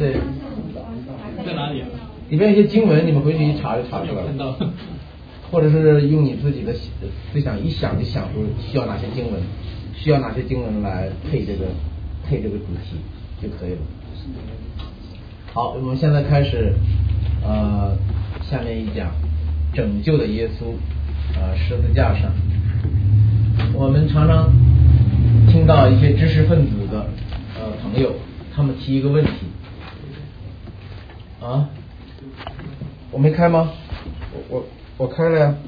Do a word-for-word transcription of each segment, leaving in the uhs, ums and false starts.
对， 在哪里啊？ 里面一些经文，你们回去一查就查出来了。 看到。 或者是用你自己的思想一想就想出需要哪些经文，需要哪些经文来配这个配这个主题就可以了。好，我们现在开始，呃，下面一讲拯救的耶稣，呃，十字架上。我们常常听到一些知识分子的呃朋友，他们提一个问题，啊，我没开吗？我我。我开了呀，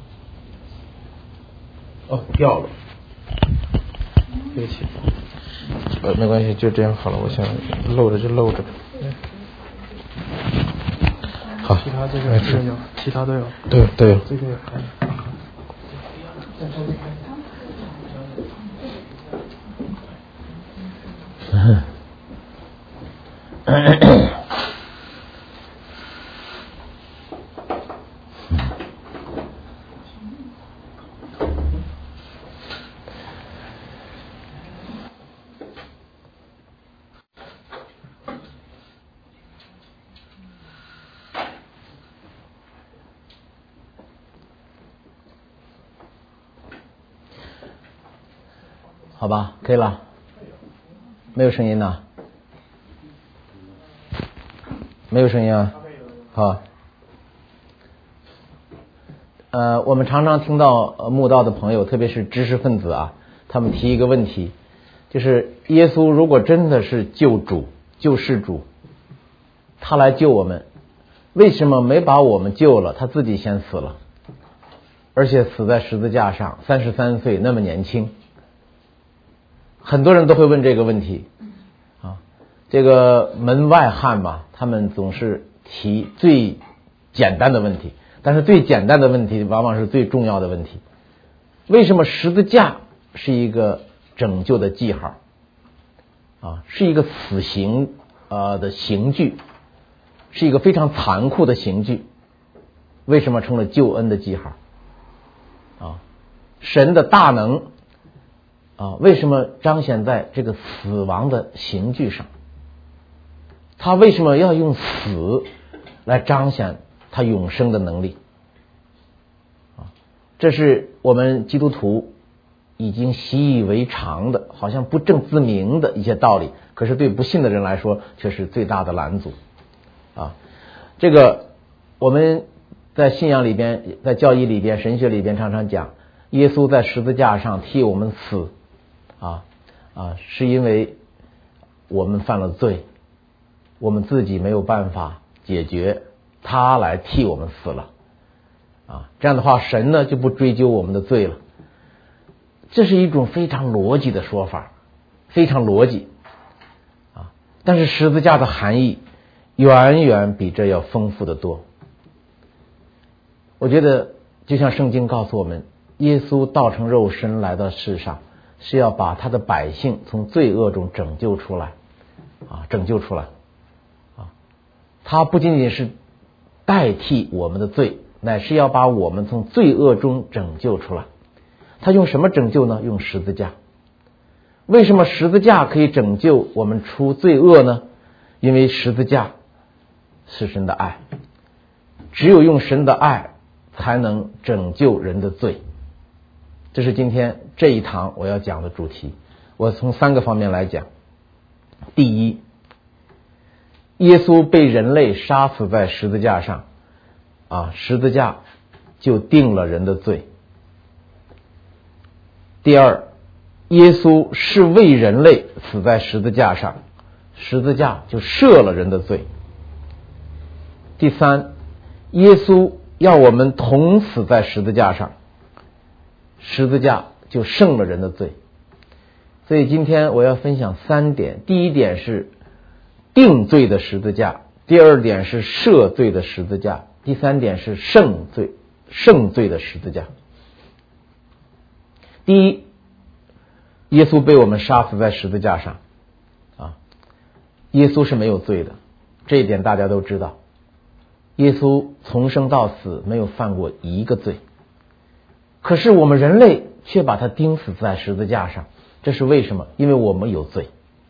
哦，掉了，对不起，呃，没关系，就这样好了，我想漏着就漏着。好， 其他这个这个有，其他都有， 对都有， 这个有。 嗯。好吧，可以了，没有声音呢，没有声音啊，好，呃，我们常常听到呃慕道的朋友，特别是知识分子啊，他们提一个问题，就是耶稣如果真的是救主、救世主，他来救我们，为什么没把我们救了，他自己先死了，而且死在十字架上，三十三岁那么年轻。很多人都会问这个问题啊，这个门外汉嘛，他们总是提最简单的问题，但是最简单的问题往往是最重要的问题。为什么十字架是一个拯救的记号啊，是一个死刑呃的刑具，是一个非常残酷的刑具？为什么成了救恩的记号啊？神的大能啊，为什么彰显在这个死亡的刑具上？他为什么要用死来彰显他永生的能力？啊，这是我们基督徒已经习以为常的，好像不证自明的一些道理，可是对不信的人来说却是最大的拦阻啊！这个我们在信仰里边，在教义里边、神学里边常常讲，耶稣在十字架上替我们死。啊啊，是因为我们犯了罪，我们自己没有办法解决，他来替我们死了啊。这样的话，神呢就不追究我们的罪了。这是一种非常逻辑的说法，非常逻辑啊。但是十字架的含义远远比这要丰富的多。我觉得就像圣经告诉我们，耶稣道成肉身来到世上，是要把他的百姓从罪恶中拯救出来啊，拯救出来啊！他不仅仅是代替我们的罪，乃是要把我们从罪恶中拯救出来。他用什么拯救呢？用十字架。为什么十字架可以拯救我们出罪恶呢？因为十字架是神的爱，只有用神的爱才能拯救人的罪。这是今天这一堂我要讲的主题。我从三个方面来讲。第一，耶稣被人类杀死在十字架上啊，十字架就定了人的罪。第二，耶稣是为人类死在十字架上，十字架就赦了人的罪。第三，耶稣要我们同死在十字架上，十字架就胜了人的罪。所以今天我要分享三点。第一点是定罪的十字架，第二点是赦罪的十字架，第三点是胜罪胜罪的十字架。第一，耶稣被我们杀死在十字架上啊，耶稣是没有罪的，这一点大家都知道。耶稣从生到死没有犯过一个罪，可是我们人类却把他钉死在十字架上，这是为什么？因为我们有罪，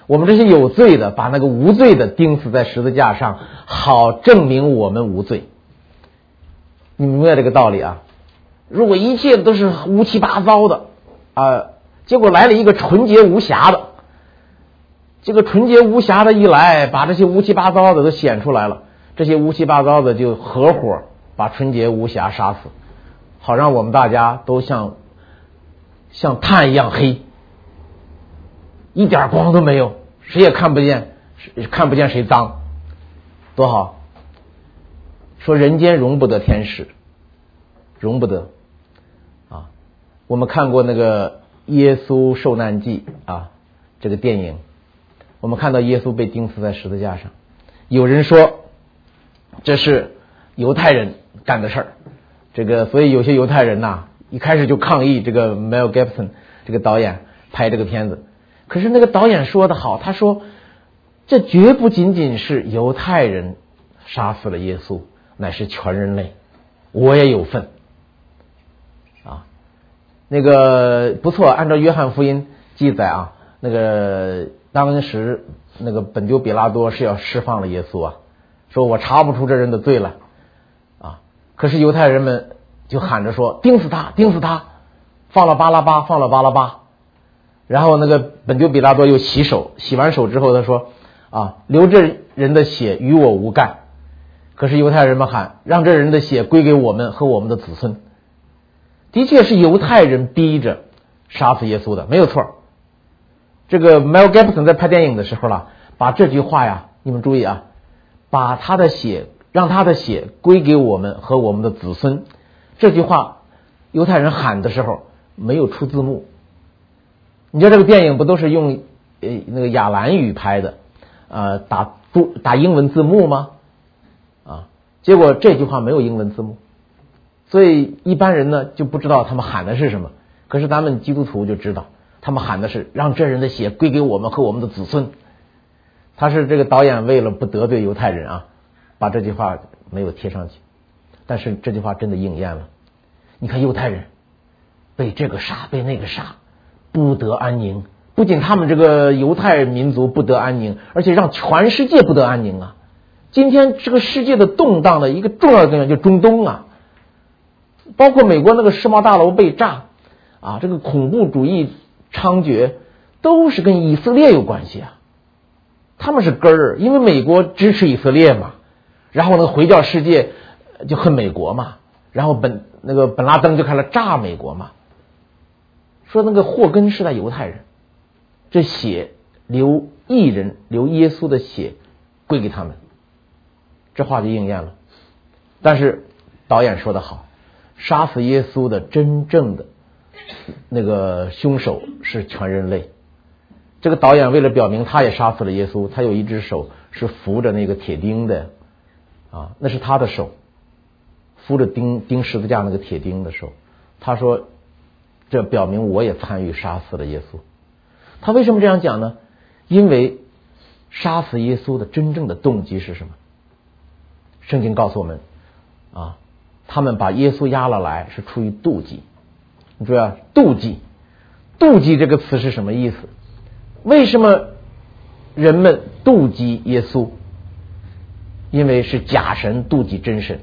我们这些有罪的把那个无罪的钉死在十字架上，好证明我们无罪。你明白这个道理啊？如果一切都是乌七八糟的啊，结果来了一个纯洁无瑕的，这个纯洁无瑕的一来，把这些乌七八糟的都显出来了，这些乌七八糟的就合伙把纯洁无瑕杀死，好让我们大家都像像炭一样黑，一点光都没有，谁也看不见，看不见谁脏，多好。说人间容不得天使，容不得啊！我们看过那个《耶稣受难记》啊，这个电影，我们看到耶稣被钉死在十字架上，有人说这是犹太人干的事儿，这个所以有些犹太人呐、啊，一开始就抗议这个 Mel Gibson 这个导演拍这个片子。可是那个导演说得好，他说这绝不仅仅是犹太人杀死了耶稣，乃是全人类，我也有份啊。那个不错，按照约翰福音记载啊，那个当时那个本丢比拉多是要释放了耶稣啊，说我查不出这人的罪来啊。可是犹太人们就喊着说钉死他，钉死他，放了巴拉巴，放了巴拉巴。然后那个本丢比拉多又洗手，洗完手之后他说啊，流这人的血与我无干。可是犹太人们喊让这人的血归给我们和我们的子孙。的确是犹太人逼着杀死耶稣的，没有错。这个 Mel Gibson 在拍电影的时候啦，把这句话呀，你们注意啊，把他的血让他的血归给我们和我们的子孙，这句话犹太人喊的时候没有出字幕。你知道这个电影不都是用呃那个亚兰语拍的，呃打打英文字幕吗？啊，结果这句话没有英文字幕，所以一般人呢就不知道他们喊的是什么。可是咱们基督徒就知道，他们喊的是让这人的血归给我们和我们的子孙。他是这个导演为了不得罪犹太人啊，把这句话没有贴上去，但是这句话真的应验了。你看犹太人被这个杀，被那个杀，不得安宁。不仅他们这个犹太民族不得安宁，而且让全世界不得安宁啊！今天这个世界的动荡的一个重要的根源就是中东啊，包括美国那个世贸大楼被炸啊，这个恐怖主义猖獗，都是跟以色列有关系啊。他们是根儿，因为美国支持以色列嘛，然后那个回教世界就恨美国嘛，然后本那个本拉登就开始炸美国嘛，说那个祸根是在犹太人，这血流义人流耶稣的血归给他们，这话就应验了。但是导演说得好，杀死耶稣的真正的那个凶手是全人类。这个导演为了表明他也杀死了耶稣，他有一只手是扶着那个铁钉的啊，那是他的手，扶着钉钉十字架那个铁钉的手。他说这表明我也参与杀死了耶稣。他为什么这样讲呢？因为杀死耶稣的真正的动机是什么？圣经告诉我们啊，他们把耶稣押了来是出于妒忌。你注意啊，妒忌，妒忌这个词是什么意思？为什么人们妒忌耶稣？因为是假神妒忌真神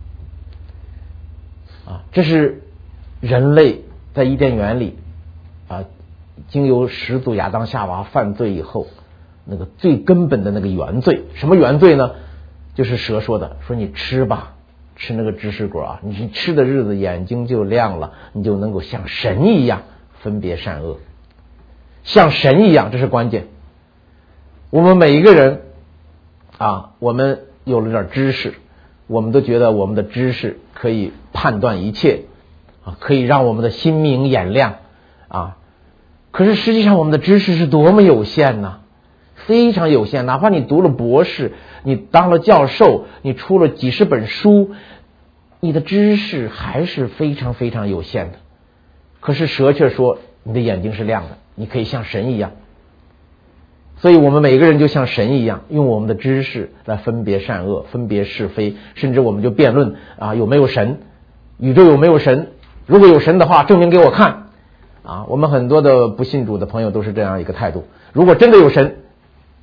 啊，这是人类在伊甸园里啊，经由始祖亚当夏娃犯罪以后，那个最根本的那个原罪。什么原罪呢？就是蛇说的，说你吃吧，吃那个知识果啊，你吃的日子眼睛就亮了，你就能够像神一样分别善恶，像神一样，这是关键。我们每一个人啊，我们有了点知识，我们都觉得我们的知识可以判断一切啊，可以让我们的心明眼亮啊。可是实际上我们的知识是多么有限呢？非常有限。哪怕你读了博士，你当了教授，你出了几十本书，你的知识还是非常非常有限的。可是蛇却说你的眼睛是亮的，你可以像神一样。所以我们每个人就像神一样，用我们的知识来分别善恶，分别是非，甚至我们就辩论啊，有没有神，宇宙有没有神，如果有神的话证明给我看啊。我们很多的不信主的朋友都是这样一个态度，如果真的有神，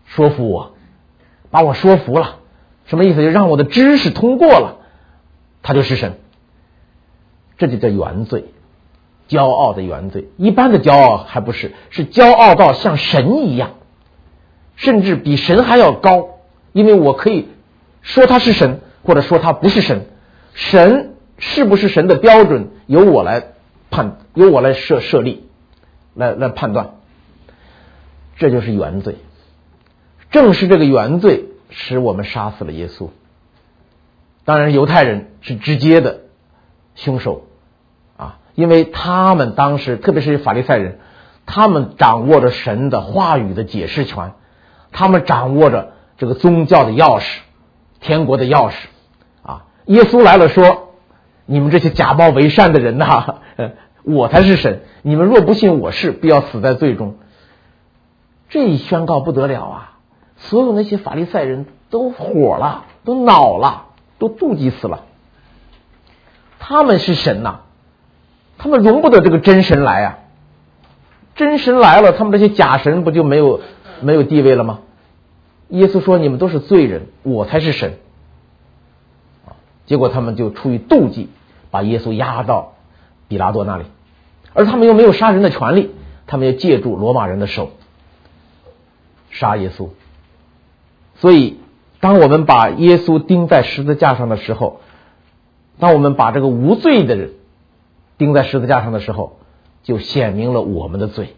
说服我，把我说服了。什么意思？就让我的知识通过了，他就是神。这就叫原罪，骄傲的原罪。一般的骄傲还不是，是骄傲到像神一样，甚至比神还要高，因为我可以说他是神，或者说他不是神。神是不是神的标准，由我来判，由我来设设立，来来判断。这就是原罪。正是这个原罪使我们杀死了耶稣。当然犹太人是直接的凶手啊，因为他们当时特别是法利赛人，他们掌握着神的话语的解释权，他们掌握着这个宗教的钥匙，天国的钥匙啊。耶稣来了说，你们这些假冒为善的人呐、啊，我才是神，你们若不信我是，必要死在罪中。这一宣告不得了啊，所有那些法利赛人都火了，都恼了，都妒忌死了。他们是神呐、啊，他们容不得这个真神来啊！真神来了，他们这些假神不就没有没有地位了吗？耶稣说：“你们都是罪人，我才是神。”结果他们就出于妒忌，把耶稣押到比拉多那里，而他们又没有杀人的权利，他们又借助罗马人的手杀耶稣。所以，当我们把耶稣钉在十字架上的时候，当我们把这个无罪的人钉在十字架上的时候，就显明了我们的罪。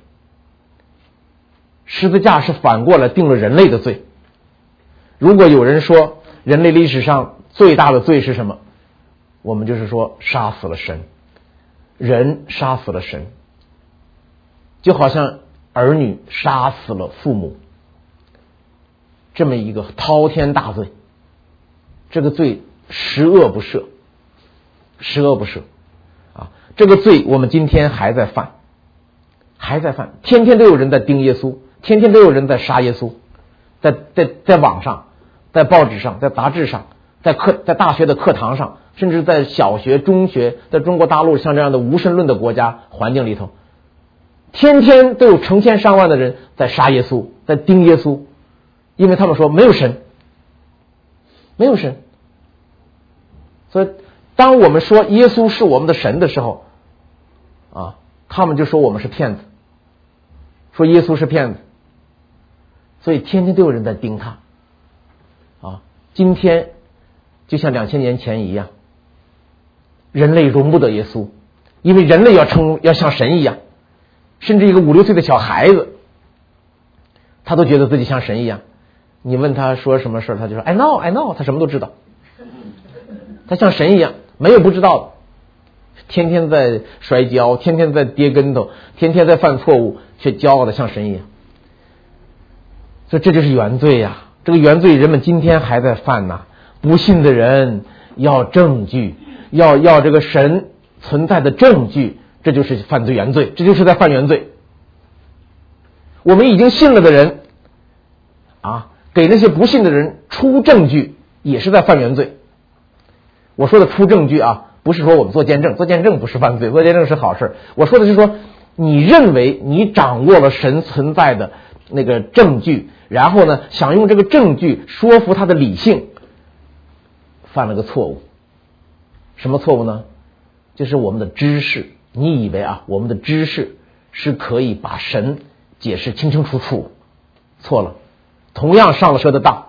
十字架是反过来定了人类的罪。如果有人说人类历史上最大的罪是什么，我们就是说杀死了神，人杀死了神，就好像儿女杀死了父母，这么一个滔天大罪。这个罪十恶不赦，十恶不赦啊！这个罪我们今天还在犯，还在犯，天天都有人在钉耶稣，天天都有人在杀耶稣，在在在网上，在报纸上，在杂志上，在课在大学的课堂上，甚至在小学、中学，在中国大陆像这样的无神论的国家环境里头，天天都有成千上万的人在杀耶稣，在钉耶稣，因为他们说没有神，没有神。所以当我们说耶稣是我们的神的时候啊，他们就说我们是骗子，说耶稣是骗子，所以天天都有人在盯他啊。今天就像两千年前一样，人类容不得耶稣，因为人类要成要像神一样，甚至一个五六岁的小孩子，他都觉得自己像神一样。你问他说什么事，他就说 I know I know， 他什么都知道，他像神一样，没有不知道的。天天在摔跤，天天在跌跟头，天天在犯错误，却骄傲的像神一样。所以这就是原罪呀、啊！这个原罪人们今天还在犯呐、啊。不信的人要证据，要要这个神存在的证据，这就是犯罪原罪，这就是在犯原罪。我们已经信了的人啊，给那些不信的人出证据，也是在犯原罪。我说的出证据啊，不是说我们做见证，做见证不是犯罪，做见证是好事。我说的是说，你认为你掌握了神存在的那个证据，然后呢，想用这个证据说服他的理性，犯了个错误。什么错误呢？就是我们的知识，你以为啊，我们的知识是可以把神解释清清楚楚，错了。同样上了蛇的当。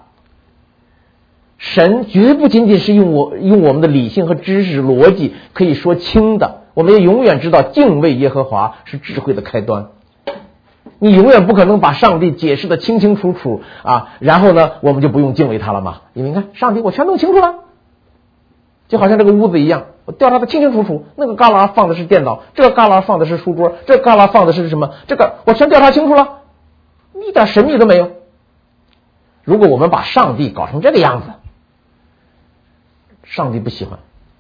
神绝不仅仅是用我用我们的理性和知识逻辑可以说清的，我们也永远知道敬畏耶和华是智慧的开端。你永远不可能把上帝解释的清清楚楚啊，然后呢，我们就不用敬畏他了嘛？因为你看，上帝我全弄清楚了，就好像这个屋子一样，我调查的清清楚楚，那个旮旯放的是电脑，这个旮旯放的是书桌，这个旮旯放的是什么？这个我全调查清楚了，一点神秘都没有。如果我们把上帝搞成这个样子，上帝不喜欢。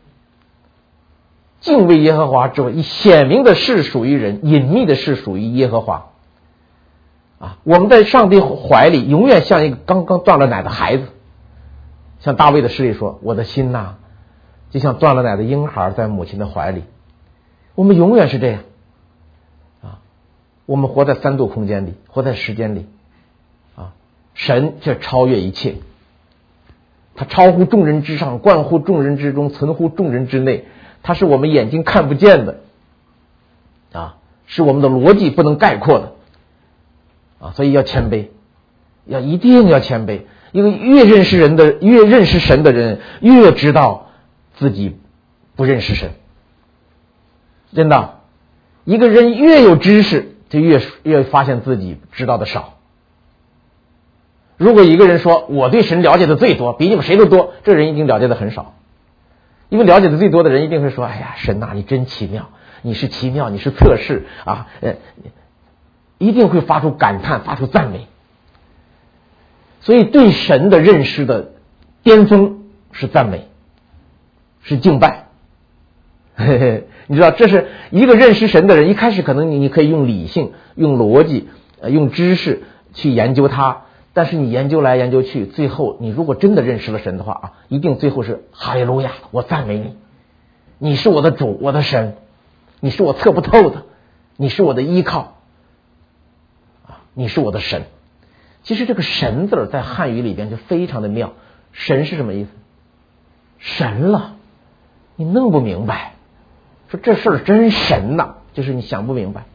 敬畏耶和华之外，显明的事属于人，隐秘的事属于耶和华。啊，我们在上帝怀里永远像一个刚刚断了奶的孩子，像大卫的诗里说，我的心呐、啊，就像断了奶的婴孩在母亲的怀里。我们永远是这样啊，我们活在三度空间里，活在时间里啊， 神却超越一切，他超乎众人之上，贯乎众人之中，存乎众人之内，他是我们眼睛看不见的啊，是我们的逻辑不能概括的啊，所以要谦卑，要一定要谦卑。因为越认识人的，越认识神的人，越知道自己不认识神。真的，一个人越有知识，就越越发现自己知道的少。如果一个人说我对神了解的最多，比你们谁都多，这人已经了解的很少。因为了解的最多的人一定会说，哎呀，神呐，你真奇妙，你是奇妙，你是测试啊，呃，一定会发出感叹，发出赞美。所以对神的认识的巅峰是赞美，是敬拜。嘿嘿，你知道，这是一个认识神的人，一开始可能你你可以用理性、用逻辑、呃、用知识去研究它，但是你研究来研究去，最后你如果真的认识了神的话啊，一定最后是哈利路亚，我赞美你，你是我的主，我的神，你是我测不透的，你是我的依靠啊，你是我的神。其实这个神字在汉语里边就非常的妙，神是什么意思？神了，你弄不明白，说这事儿真神呐，就是你想不明白。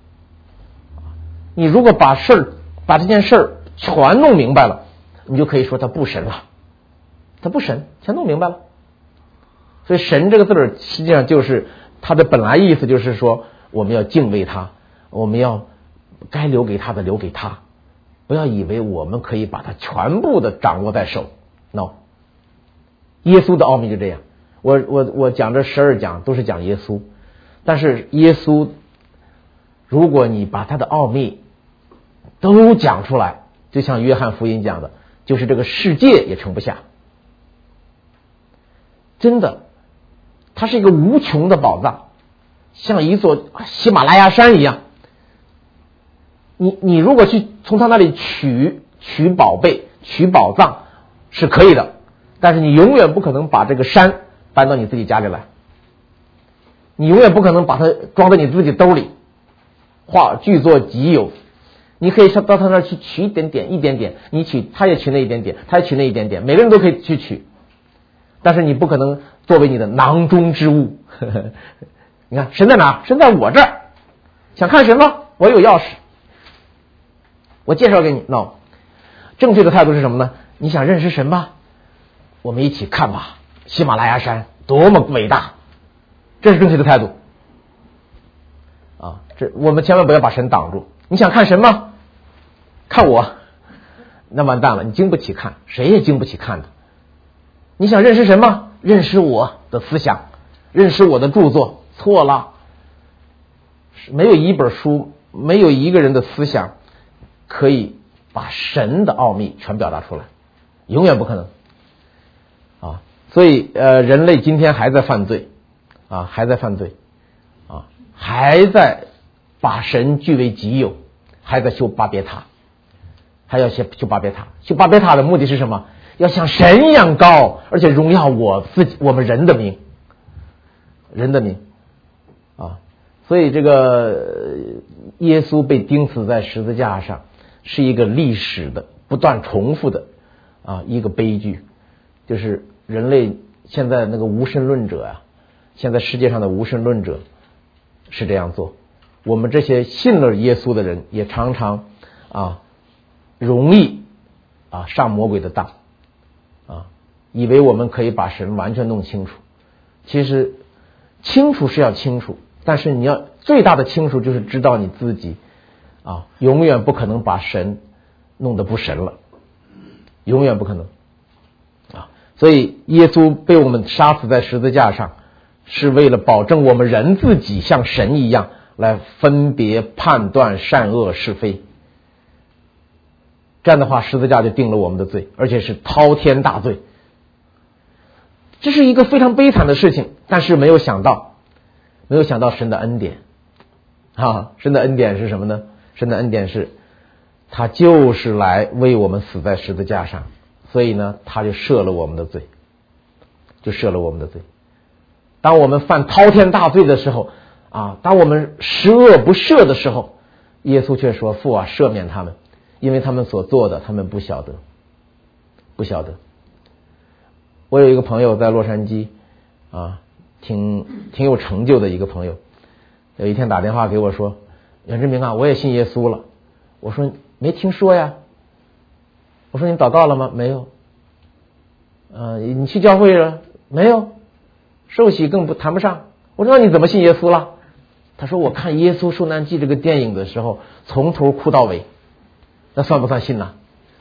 你如果把事儿把这件事儿全弄明白了，你就可以说他不神了，他不神，全弄明白了。所以神这个字儿实际上就是它的本来意思，就是说我们要敬畏他，我们要该留给他的留给他。不要以为我们可以把它全部的掌握在手 ，no。耶稣的奥秘就这样，我我我讲这十二讲都是讲耶稣，但是耶稣，如果你把他的奥秘都讲出来，就像约翰福音讲的，就是这个世界也盛不下。真的，它是一个无穷的宝藏，像一座喜马拉雅山一样。你你如果去从他那里取取宝贝取宝藏是可以的，但是你永远不可能把这个山搬到你自己家里来，你永远不可能把它装在你自己兜里，化聚作己有。你可以到他那儿去取一点点一点点，你取他也取那一点点，他也取那一点点，每个人都可以去取，但是你不可能作为你的囊中之物。呵呵，你看神在哪？神在我这儿，想看神吗？我有钥匙，我介绍给你。 no， 正确的态度是什么呢？你想认识神吗？我们一起看吧，喜马拉雅山多么伟大，这是正确的态度啊！这我们千万不要把神挡住。你想看神吗？看我，那完蛋了，你经不起看，谁也经不起看的。你想认识神吗？认识我的思想，认识我的著作，错了。没有一本书，没有一个人的思想可以把神的奥秘全表达出来，永远不可能啊！所以呃，人类今天还在犯罪啊，还在犯罪啊，还在把神据为己有，还在修巴别塔，还要修修巴别塔。修巴别塔的目的是什么？要像神一样高，而且荣耀我自己，我们人的名，人的名啊！所以这个耶稣被钉死在十字架上，是一个历史的不断重复的啊一个悲剧，就是人类现在那个无神论者啊，现在世界上的无神论者是这样做。我们这些信了耶稣的人也常常啊容易啊上魔鬼的当啊，以为我们可以把神完全弄清楚。其实清楚是要清楚，但是你要最大的清楚就是知道你自己啊永远不可能把神弄得不神了，永远不可能啊。所以耶稣被我们杀死在十字架上，是为了保证我们人自己像神一样来分别判断善恶是非。这样的话，十字架就定了我们的罪，而且是滔天大罪。这是一个非常悲惨的事情，但是没有想到，没有想到神的恩典啊！神的恩典是什么呢？神的恩典是，他就是来为我们死在十字架上，所以呢，他就赦了我们的罪，就赦了我们的罪。当我们犯滔天大罪的时候啊，当我们十恶不赦的时候，耶稣却说：父啊，赦免他们， 因为他们所做的他们不晓得，不晓得。我有一个朋友在洛杉矶啊，挺挺有成就的一个朋友，有一天打电话给我说，袁志明啊，我也信耶稣了。我说没听说呀。我说你祷告了吗？没有。呃，你去教会了没有？受洗更不谈不上。我说那你怎么信耶稣了？他说我看《耶稣受难记》这个电影的时候，从头哭到尾，那算不算信呢？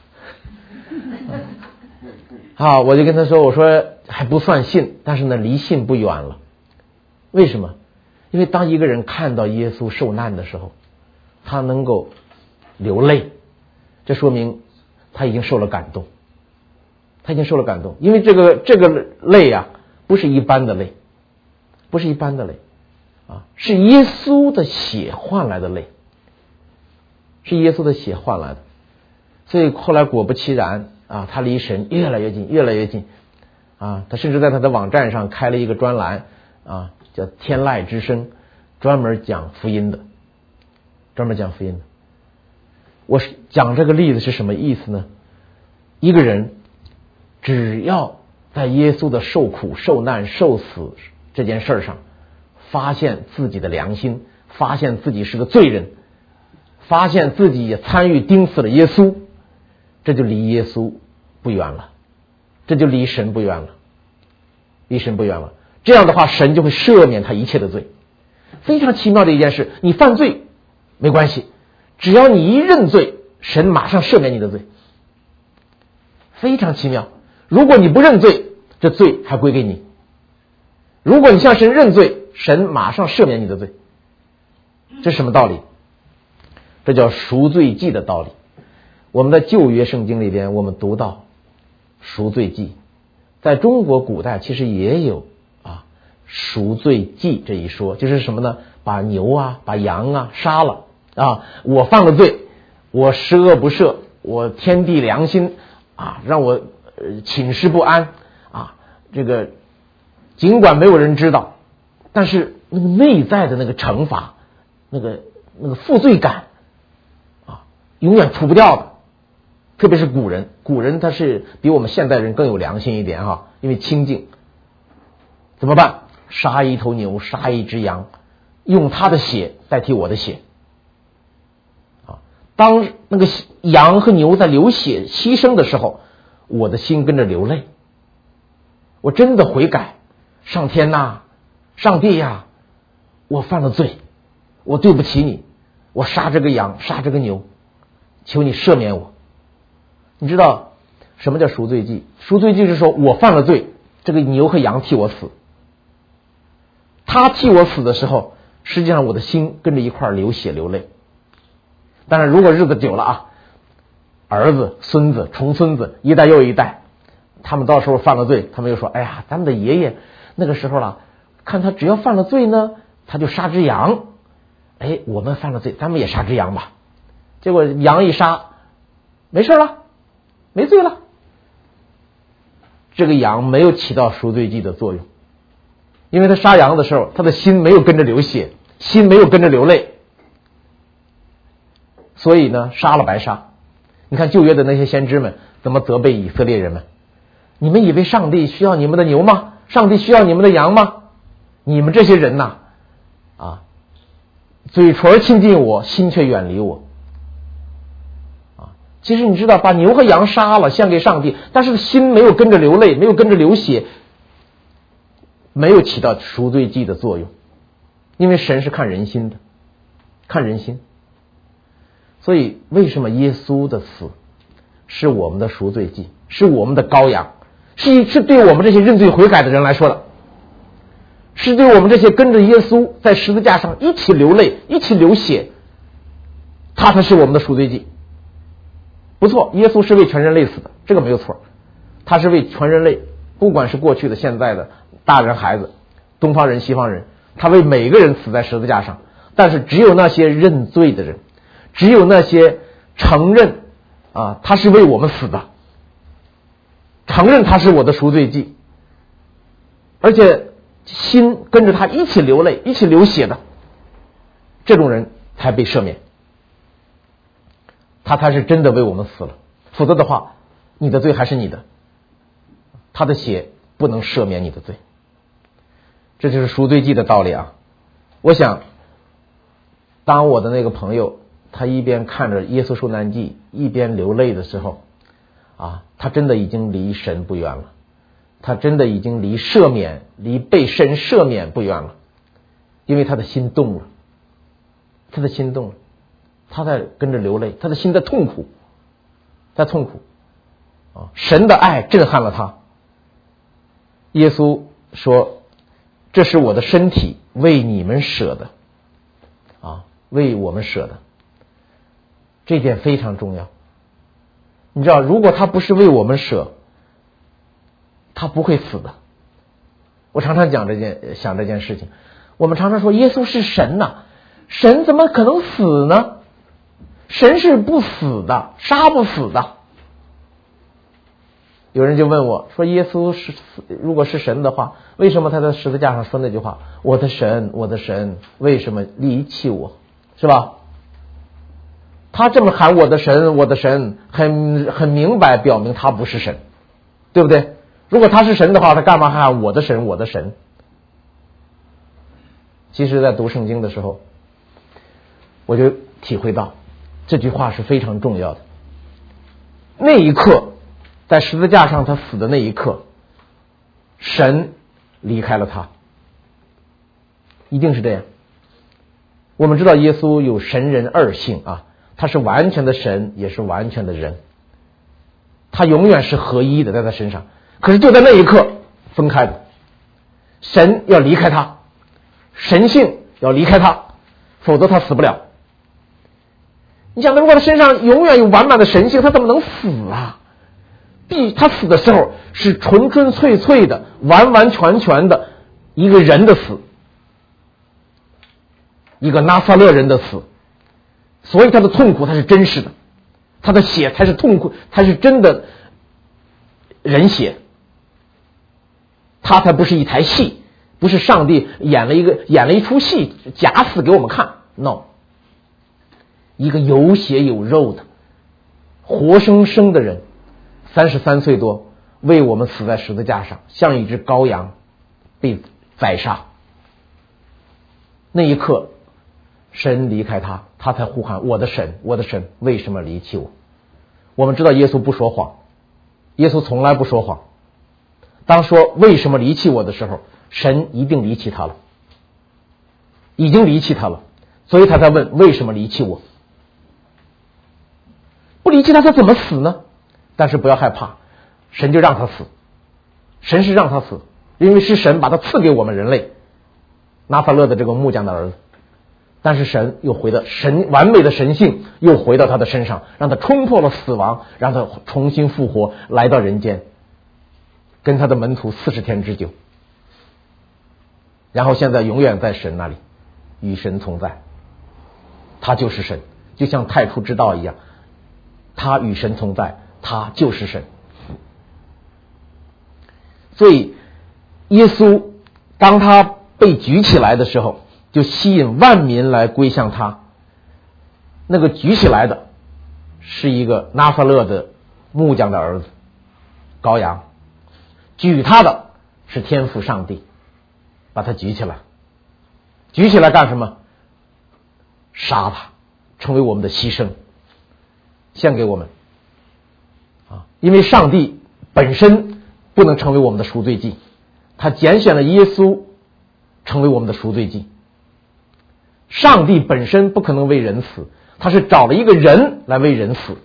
啊，我就跟他说，我说还不算信，但是呢，离信不远了。为什么？因为当一个人看到耶稣受难的时候，他能够流泪，这说明他已经受了感动，他已经受了感动。因为这个这个泪啊，不是一般的泪，不是一般的泪啊，是耶稣的血换来的泪，是耶稣的血换来的。所以后来果不其然啊，他离神越来越近，越来越近啊。他甚至在他的网站上开了一个专栏啊，叫天籁之声，专门讲福音的，专门讲福音的。我讲这个例子是什么意思呢？一个人只要在耶稣的受苦、受难、受死这件事上，发现自己的良心，发现自己是个罪人，发现自己也参与钉死了耶稣，这就离耶稣不远了，这就离神不远了，离神不远了。这样的话，神就会赦免他一切的罪。非常奇妙的一件事，你犯罪没关系，只要你一认罪，神马上赦免你的罪。非常奇妙。如果你不认罪，这罪还归给你；如果你向神认罪，神马上赦免你的罪。这是什么道理？这叫赎罪记的道理。我们在旧约圣经里边，我们读到赎罪记，在中国古代其实也有啊赎罪记这一说，就是什么呢？把牛啊，把羊啊杀了啊，我犯了罪，我十恶不赦，我天地良心啊，让我呃寝食不安啊，这个尽管没有人知道，但是那个内在的那个惩罚，那个那个负罪感啊，永远除不掉的。特别是古人，古人他是比我们现代人更有良心一点哈，因为清净。怎么办？杀一头牛，杀一只羊，用他的血代替我的血。啊，当那个羊和牛在流血牺牲的时候，我的心跟着流泪。我真的悔改，上天呐，上帝呀，我犯了罪，我对不起你，我杀这个羊，杀这个牛，求你赦免我。你知道什么叫赎罪记？赎罪记是说我犯了罪，这个牛和羊替我死。他替我死的时候，实际上我的心跟着一块流血流泪。当然如果日子久了啊，儿子孙子重孙子一代又一代，他们到时候犯了罪，他们又说，哎呀，咱们的爷爷那个时候了，看他只要犯了罪呢，他就杀只羊，哎，我们犯了罪，咱们也杀只羊吧。结果羊一杀，没事了，没罪了。这个羊没有起到赎罪祭的作用，因为他杀羊的时候，他的心没有跟着流血，心没有跟着流泪，所以呢，杀了白杀。你看旧约的那些先知们怎么责备以色列人们？你们以为上帝需要你们的牛吗？上帝需要你们的羊吗？你们这些人呐，啊，嘴唇亲近我，心却远离我。其实你知道，把牛和羊杀了献给上帝，但是心没有跟着流泪，没有跟着流血，没有起到赎罪祭的作用。因为神是看人心的，看人心。所以为什么耶稣的死是我们的赎罪祭，是我们的羔羊，是是对我们这些认罪悔改的人来说的，是对我们这些跟着耶稣在十字架上一起流泪一起流血，他才是我们的赎罪祭。不错，耶稣是为全人类死的，这个没有错。他是为全人类，不管是过去的现在的大人孩子，东方人西方人，他为每个人死在十字架上。但是只有那些认罪的人，只有那些承认啊，他是为我们死的，承认他是我的赎罪祭，而且心跟着他一起流泪一起流血的，这种人才被赦免。 他才是真的为我们死了，否则的话，你的罪还是你的，他的血不能赦免你的罪。这就是赎罪记的道理啊！我想，当我的那个朋友他一边看着耶稣受难记一边流泪的时候啊，他真的已经离神不远了，他真的已经离赦免离被神赦免不远了，因为他的心动了，他的心动了，他在跟着流泪，他的心在痛苦，在痛苦啊！神的爱震撼了他。耶稣说，这是我的身体，为你们舍的啊，为我们舍的，这点非常重要。你知道，如果他不是为我们舍，他不会死的。我常常讲这件想这件事情，我们常常说耶稣是神呐、啊，神怎么可能死呢？神是不死的，杀不死的。有人就问我说，耶稣是如果是神的话，为什么他在十字架上说那句话，我的神我的神为什么离弃我，是吧？他这么喊我的神我的神，很很明白表明他不是神，对不对？如果他是神的话，他干嘛喊我的神我的神？其实在读圣经的时候，我就体会到这句话是非常重要的。那一刻，在十字架上他死的那一刻，神离开了他，一定是这样。我们知道耶稣有神人二性啊，他是完全的神，也是完全的人，他永远是合一的在他身上。可是就在那一刻分开的，神要离开他，神性要离开他，否则他死不了。你想，如果他身上永远有完满的神性，他怎么能死啊？必他死的时候是纯纯粹粹的、完完全全的一个人的死，一个拿撒勒人的死，所以他的痛苦他是真实的，他的血才是痛苦，才是真的人血，他才不是一台戏，不是上帝演了一个演了一出戏假死给我们看 ，no， 一个有血有肉的活生生的人，三十三岁多为我们死在十字架上，像一只羔羊被宰杀。那一刻神离开他，他才呼喊我的神我的神为什么离弃我。我们知道耶稣不说谎，耶稣从来不说谎，当说为什么离弃我的时候，神一定离弃他了，已经离弃他了，所以他才问为什么离弃我。不离弃他他怎么死呢？但是不要害怕，神就让他死，神是让他死，因为是神把他赐给我们人类，拿撒勒的这个木匠的儿子。但是神又回到神完美的神性又回到他的身上，让他冲破了死亡，让他重新复活，来到人间，跟他的门徒四十天之久，然后现在永远在神那里与神同在。他就是神，就像太初之道一样，他与神同在，他就是神。所以耶稣当他被举起来的时候，就吸引万民来归向他。那个举起来的是一个拿撒勒的木匠的儿子，羔羊，举他的是天父上帝，把他举起来。举起来干什么？杀他，成为我们的牺牲，献给我们啊！因为上帝本身不能成为我们的赎罪祭，他拣选了耶稣成为我们的赎罪祭。上帝本身不可能为人死，他是找了一个人来为人死，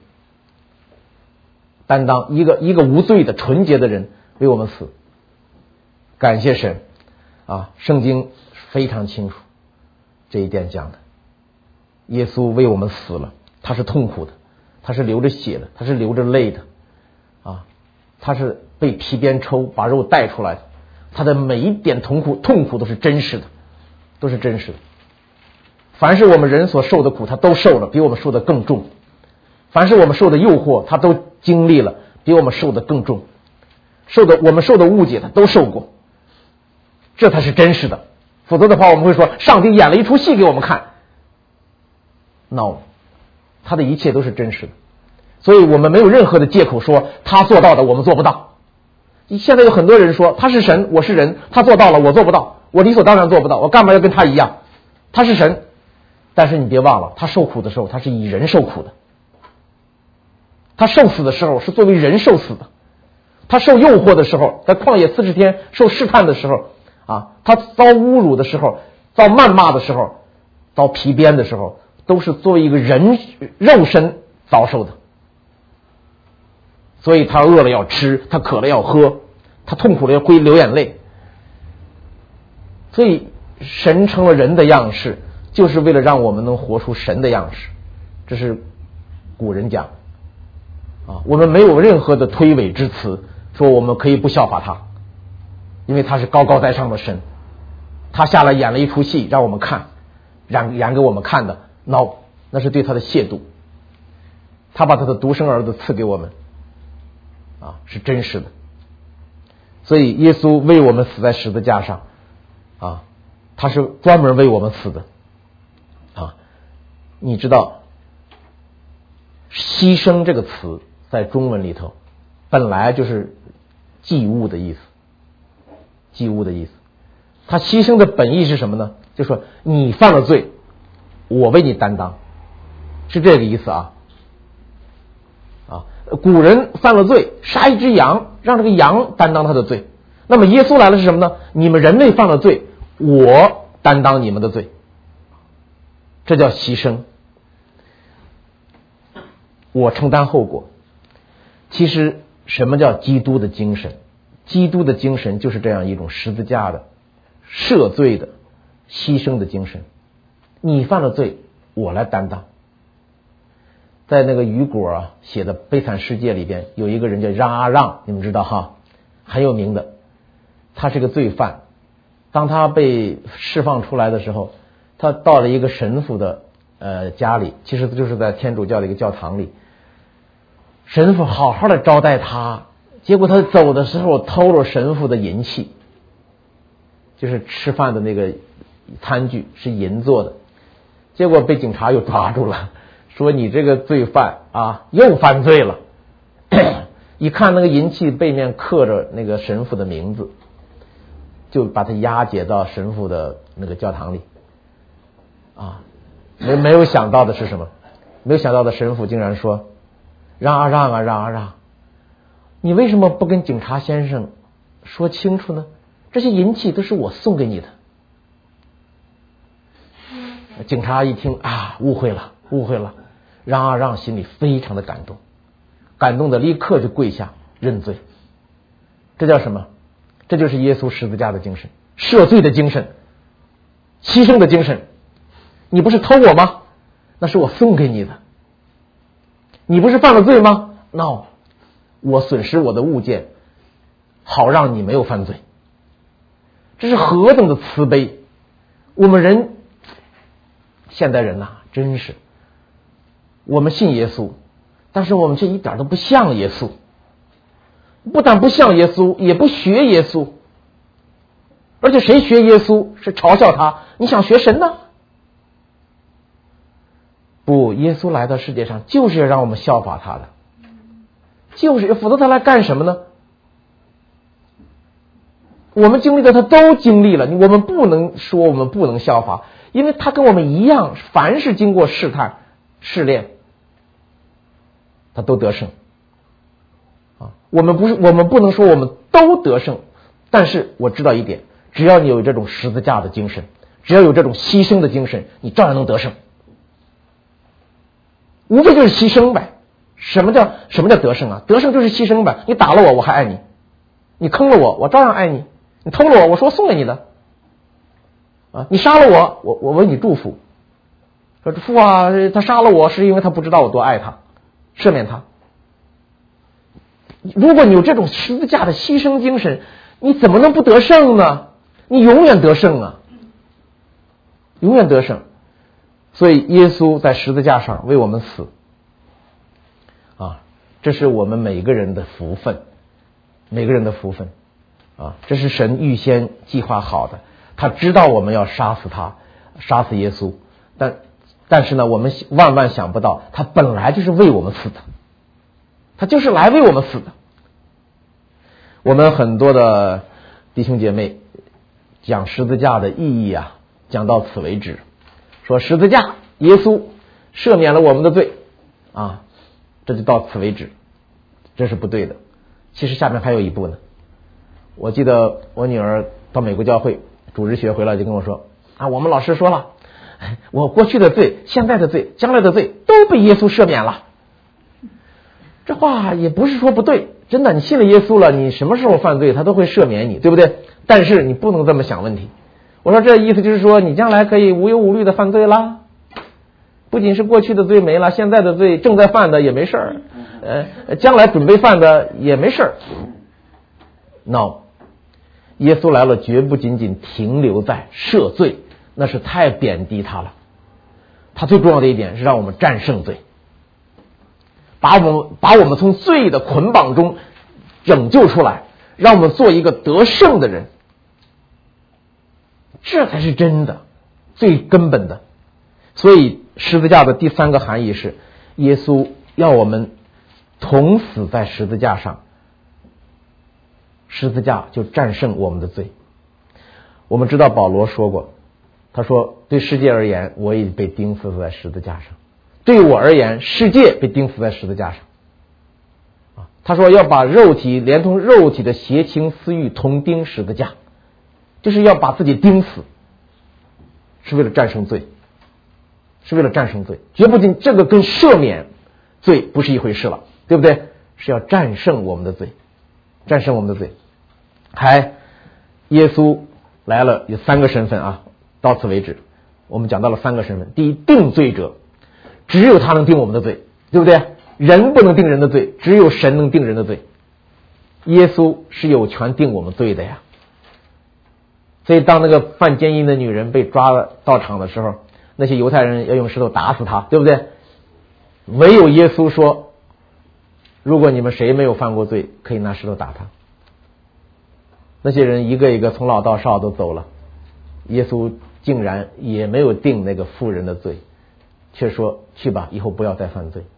担当一个一个无罪的纯洁的人为我们死。感谢神啊！圣经非常清楚这一点讲的，耶稣为我们死了，他是痛苦的，他是流着血的，他是流着泪的啊，他是被皮鞭抽把肉带出来的，他的每一点痛苦痛苦都是真实的，都是真实的。凡是我们人所受的苦他都受了，比我们受的更重。凡是我们受的诱惑他都经历了，比我们受的更重。受的我们受的误解他都受过，这才是真实的。否则的话我们会说上帝演了一出戏给我们看， no， 他的一切都是真实的，所以我们没有任何的借口说他做到的我们做不到。现在有很多人说他是神，我是人，他做到了我做不到，我理所当然做不到，我干嘛要跟他一样？他是神，但是你别忘了，他受苦的时候他是以人受苦的，他受死的时候是作为人受死的，他受诱惑的时候，在旷野四十天受试探的时候啊，他遭侮辱的时候，遭谩骂的时候，遭皮鞭的时候，都是作为一个人肉身遭受的。所以他饿了要吃，他渴了要喝，他痛苦了要会流眼泪。所以神成了人的样式，就是为了让我们能活出神的样式，这是古人讲啊。我们没有任何的推诿之词，说我们可以不效法他，因为他是高高在上的神，他下来演了一出戏让我们看，演演给我们看的 no， 那是对他的亵渎。他把他的独生儿子赐给我们啊，是真实的。所以耶稣为我们死在十字架上啊，他是专门为我们死的啊。你知道牺牲这个词在中文里头本来就是祭物的意思，祭物的意思。他牺牲的本意是什么呢？就说你犯了罪，我为你担当，是这个意思啊。啊，古人犯了罪，杀一只羊，让这个羊担当他的罪。那么耶稣来了是什么呢？你们人类犯了罪，我担当你们的罪，这叫牺牲，我承担后果。其实什么叫基督的精神？基督的精神就是这样一种十字架的赦罪的牺牲的精神。你犯了罪，我来担当。在那个雨果啊写的《悲惨世界》里边，有一个人叫让阿让，你们知道哈，很有名的。他是个罪犯，当他被释放出来的时候，他到了一个神父的呃家里，其实就是在天主教的一个教堂里。神父好好的招待他，结果他走的时候偷了神父的银器，就是吃饭的那个餐具是银做的，结果被警察又抓住了，说你这个罪犯啊又犯罪了。一看那个银器背面刻着那个神父的名字，就把他押解到神父的那个教堂里啊。没没有想到的是什么？没有想到的神父竟然说，让啊让啊让啊让，你为什么不跟警察先生说清楚呢？这些银器都是我送给你的。警察一听啊，误会了误会了，让啊让心里非常的感动，感动的立刻就跪下认罪。这叫什么？这就是耶稣十字架的精神，赦罪的精神，牺牲的精神。你不是偷我吗？那是我送给你的。你不是犯了罪吗？ No， 我损失我的物件，好让你没有犯罪。这是何等的慈悲！我们人现代人呐、啊，真是我们信耶稣，但是我们却一点都不像耶稣，不但不像耶稣，也不学耶稣。而且谁学耶稣是嘲笑他，你想学神呢？不，耶稣来到世界上就是要让我们效法他的，就是否则他来干什么呢？我们经历的他都经历了，我们不能说我们不能效法，因为他跟我们一样，凡是经过试探试炼，他都得胜啊。我们不是，我们不能说我们都得胜，但是我知道一点，只要你有这种十字架的精神，只要有这种牺牲的精神，你照样能得胜。无非就是牺牲呗。什么叫什么叫得胜啊？得胜就是牺牲呗。你打了我，我还爱你；你坑了我，我照样爱你；你偷了我，我说我送给你的啊；你杀了我，我我为你祝福。说父啊，他杀了我是因为他不知道我多爱他，赦免他。如果你有这种十字架的牺牲精神，你怎么能不得胜呢？你永远得胜啊，永远得胜。所以耶稣在十字架上为我们死啊，这是我们每个人的福分，每个人的福分啊，这是神预先计划好的。他知道我们要杀死他，杀死耶稣，但但是呢，我们万万想不到，他本来就是为我们死的，他就是来为我们死的。我们很多的弟兄姐妹讲十字架的意义啊，讲到此为止，说十字架耶稣赦免了我们的罪啊，这就到此为止，这是不对的。其实下面还有一步呢。我记得我女儿到美国教会主日学回来就跟我说啊，我们老师说了，我过去的罪、现在的罪、将来的罪都被耶稣赦免了。这话也不是说不对，真的，你信了耶稣了，你什么时候犯罪他都会赦免你，对不对？但是你不能这么想问题。我说这意思就是说你将来可以无忧无虑的犯罪啦，不仅是过去的罪没了，现在的罪正在犯的也没事儿，呃，将来准备犯的也没事儿。No， 耶稣来了绝不仅仅停留在赦罪，那是太贬低他了。他最重要的一点是让我们战胜罪，把我们把我们从罪的捆绑中拯救出来，让我们做一个得胜的人，这才是真的最根本的。所以十字架的第三个含义是，耶稣要我们同死在十字架上，十字架就战胜我们的罪。我们知道保罗说过，他说对世界而言，我已被钉死在十字架上，对我而言，世界被钉死在十字架上。他说要把肉体连同肉体的邪情私欲同钉十字架，就是要把自己钉死，是为了战胜罪，是为了战胜罪，绝不仅这个跟赦免罪不是一回事了，对不对？是要战胜我们的罪，战胜我们的罪。还耶稣来了有三个身份啊，到此为止我们讲到了三个身份。第一，定罪者，只有他能定我们的罪，对不对？人不能定人的罪，只有神能定人的罪。耶稣是有权定我们罪的呀。所以当那个犯奸淫的女人被抓了到场的时候，那些犹太人要用石头打死她，对不对？唯有耶稣说，如果你们谁没有犯过罪，可以拿石头打他。那些人一个一个从老到少都走了，耶稣竟然也没有定那个妇人的罪，却说去吧，以后不要再犯罪。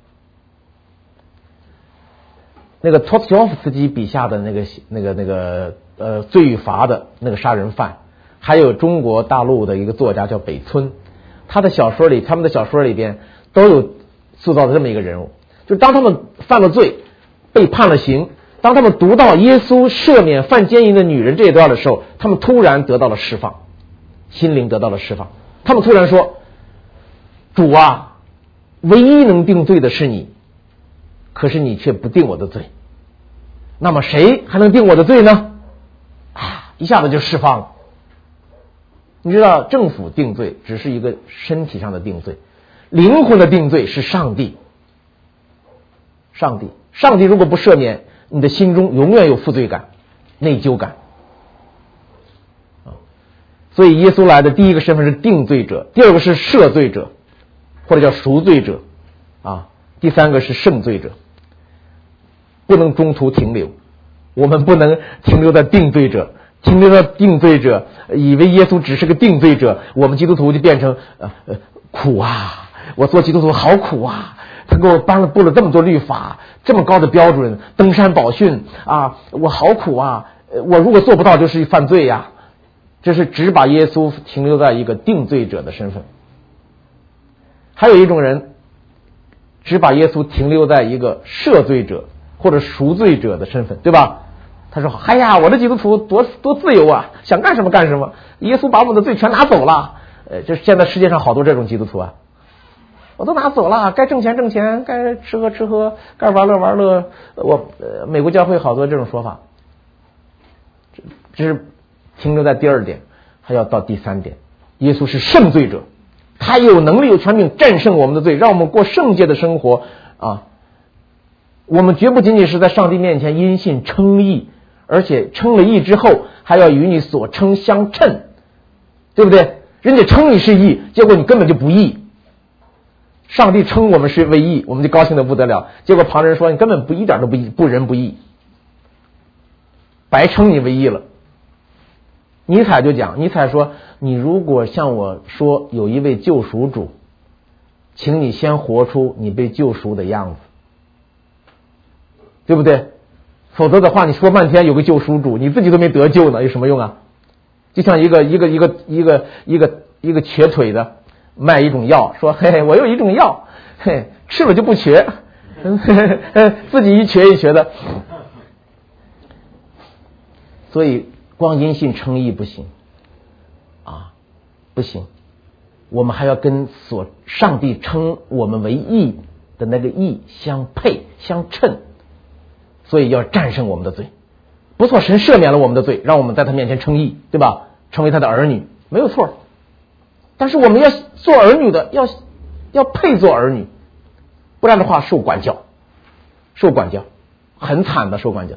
那个托斯托夫斯基笔下的那个那个那个呃罪与罚的那个杀人犯，还有中国大陆的一个作家叫北村，他的小说里他们的小说里边都有塑造的这么一个人物，就是当他们犯了罪被判了刑，当他们读到耶稣赦免犯奸淫的女人这一段的时候，他们突然得到了释放，心灵得到了释放。他们突然说，主啊，唯一能定罪的是你，可是你却不定我的罪，那么谁还能定我的罪呢？啊，一下子就释放了。你知道政府定罪只是一个身体上的定罪，灵魂的定罪是上帝。上帝上帝如果不赦免，你的心中永远有负罪感、内疚感。所以耶稣来的第一个身份是定罪者，第二个是赦罪者，或者叫赎罪者啊，第三个是圣罪者。不能中途停留，我们不能停留在定罪者，停留在定罪者，以为耶稣只是个定罪者，我们基督徒就变成呃呃苦啊！我做基督徒好苦啊！他给我颁了布了这么多律法，这么高的标准，登山宝训啊，我好苦啊！我如果做不到，就是犯罪呀！这是只把耶稣停留在一个定罪者的身份。还有一种人，只把耶稣停留在一个赦罪者或者赎罪者的身份，对吧？他说，哎呀，我的基督徒多多自由啊，想干什么干什么，耶稣把我们的罪全拿走了。呃，这现在世界上好多这种基督徒啊，我都拿走了，该挣钱挣钱，该吃喝吃喝，该玩乐玩乐。我呃，美国教会好多这种说法，这这是停留在第二点，还要到第三点。耶稣是圣罪者，他有能力有权柄战胜我们的罪，让我们过圣洁的生活啊。我们绝不仅仅是在上帝面前因信称义，而且称了义之后还要与你所称相称，对不对？人家称你是义，结果你根本就不义。上帝称我们是为义，我们就高兴的不得了，结果旁人说你根本不一点都不义，不仁不义，白称你为义了。尼采就讲，尼采说，你如果向我说有一位救赎主， 请你先活出你被救赎的样子，对不对？否则的话，你说半天有个救赎主，你自己都没得救呢，有什么用啊？就像一个一个一个一个一个一个瘸腿的卖一种药，说嘿嘿，我有一种药，嘿，吃了就不瘸，自己一瘸一瘸的。所以光因信称义不行啊，不行，我们还要跟所上帝称我们为义的那个义相配相称，所以要战胜我们的罪。不错，神赦免了我们的罪，让我们在他面前称义，对吧？成为他的儿女，没有错。但是我们要做儿女的，要要配做儿女，不然的话受管教，受管教，很惨的受管教。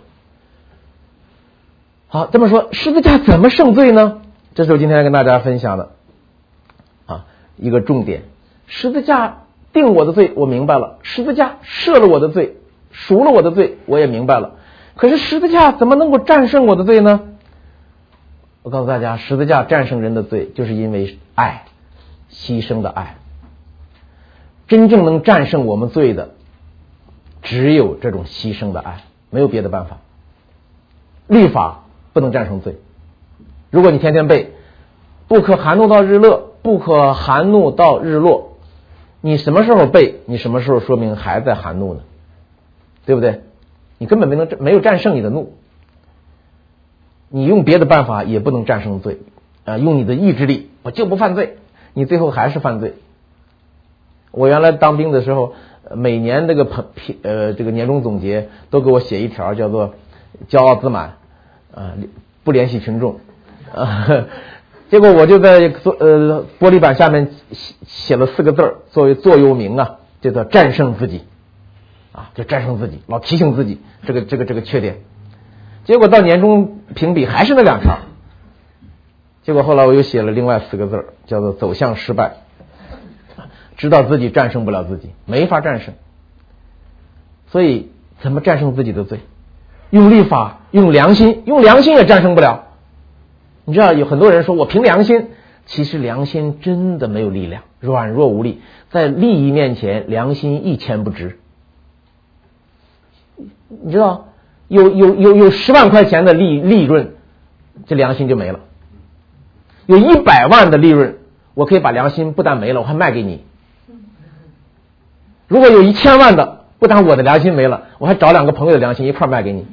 好，这么说十字架怎么胜罪呢？这是我今天要跟大家分享的啊一个重点。十字架定我的罪，我明白了；十字架赦了我的罪，赎了我的罪，我也明白了。可是十字架怎么能够战胜我的罪呢？我告诉大家，十字架战胜人的罪，就是因为爱，牺牲的爱。真正能战胜我们罪的，只有这种牺牲的爱，没有别的办法。律法不能战胜罪。如果你天天背不可含怒到日落，不可含怒到日落，你什么时候背，你什么时候说明还在含怒呢？对不对？你根本没能没有战胜你的怒。你用别的办法也不能战胜罪啊、呃！用你的意志力，我就不犯罪，你最后还是犯罪。我原来当兵的时候，每年这个呃这个年终总结都给我写一条，叫做骄傲自满啊、呃，不联系群众啊、呃。结果我就在呃玻璃板下面写了四个字作为座右铭啊，叫做战胜自己啊，就战胜自己，老提醒自己这个这个这个缺点。结果到年终评比还是那两条，结果后来我又写了另外四个字，叫做走向失败，知道自己战胜不了自己，没法战胜。所以怎么战胜自己的罪？用律法，用良心，用良心也战胜不了。你知道有很多人说我凭良心，其实良心真的没有力量，软弱无力，在利益面前良心一钱不值。你知道有有有有十万块钱的利利润，这良心就没了。有一百万的利润，我可以把良心不但没了，我还卖给你。如果有一千万的，不但我的良心没了，我还找两个朋友的良心一块卖给你。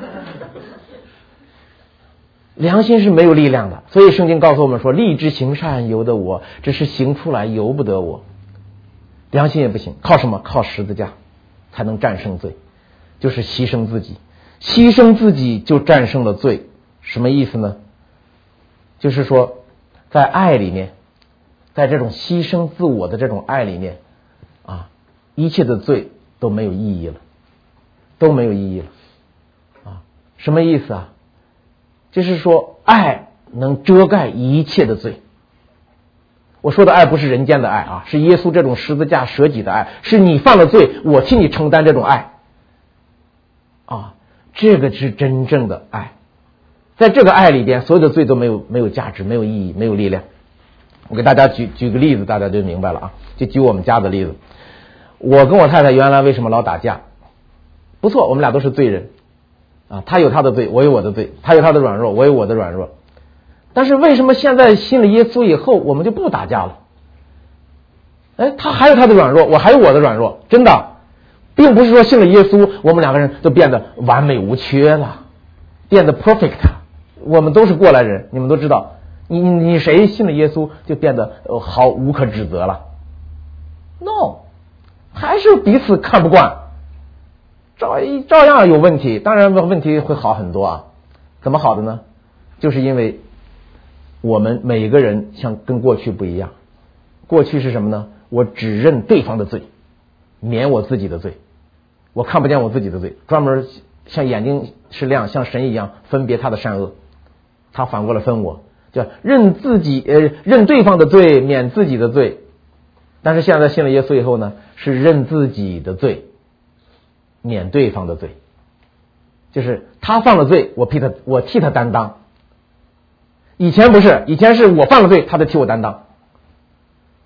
良心是没有力量的，所以圣经告诉我们说，立志行善由得我，只是行出来由不得我。良心也不行，靠什么？靠十字架才能战胜罪，就是牺牲自己。牺牲自己就战胜了罪，什么意思呢？就是说在爱里面，在这种牺牲自我的这种爱里面啊，一切的罪都没有意义了，都没有意义了啊！什么意思啊？就是说爱能遮盖一切的罪。我说的爱不是人间的爱啊，是耶稣这种十字架舍己的爱，是你犯了罪，我替你承担这种爱啊，这个是真正的爱。在这个爱里边，所有的罪都没有没有价值，没有意义，没有力量。我给大家举举个例子，大家就明白了啊。就举我们家的例子，我跟我太太原来为什么老打架？不错，我们俩都是罪人啊，他有他的罪，我有我的罪，他有他的软弱，我有我的软弱。但是为什么现在信了耶稣以后，我们就不打架了？哎，他还有他的软弱，我还有我的软弱，真的，并不是说信了耶稣，我们两个人都变得完美无缺了，变得 perfect。我们都是过来人，你们都知道，你你谁信了耶稣就变得呃毫无可指责了 ？No， 还是彼此看不惯，照照样有问题，当然问题会好很多啊。怎么好的呢？就是因为我们每一个人像跟过去不一样，过去是什么呢？我只认对方的罪，免我自己的罪，我看不见我自己的罪，专门像眼睛是亮，像神一样分别他的善恶。他反过来分我，叫认自己呃认对方的罪，免自己的罪。但是现在信了耶稣以后呢，是认自己的罪，免对方的罪。就是他犯了罪，我替他我替他担当。以前不是，以前是我犯了罪，他得替我担当。